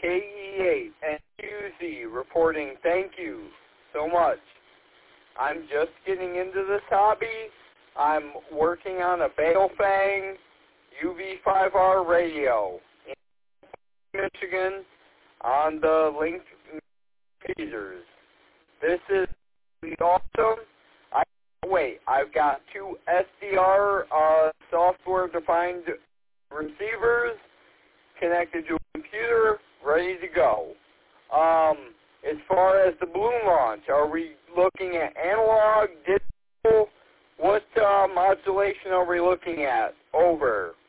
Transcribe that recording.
KE8 and QZ reporting thank you so much. I'm just getting into this hobby. I'm working on a Baofeng UV5R radio in Michigan on the Link Phasers. This is awesome. I've got 2 SDR software-defined receivers connected to a computer, ready to go. As far as the balloon launch, are we looking at analog, digital? What modulation are we looking at? Over.